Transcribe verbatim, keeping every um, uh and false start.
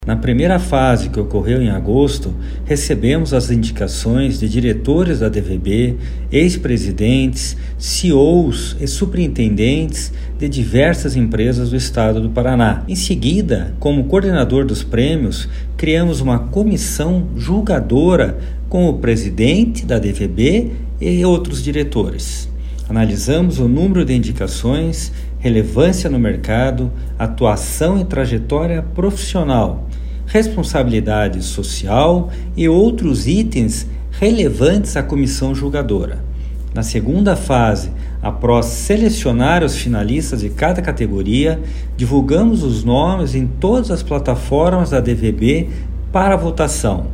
Na primeira fase, que ocorreu em agosto, recebemos as indicações de diretores da D V B, ex-presidentes, C E Os e superintendentes de diversas empresas do estado do Paraná. Em seguida, como coordenador dos prêmios, criamos uma comissão julgadora com o presidente da D V B e outros diretores. Analisamos o número de indicações, relevância no mercado, atuação e trajetória profissional, responsabilidade social e outros itens relevantes à comissão julgadora. Na segunda fase, após selecionar os finalistas de cada categoria, divulgamos os nomes em todas as plataformas da D V B para votação.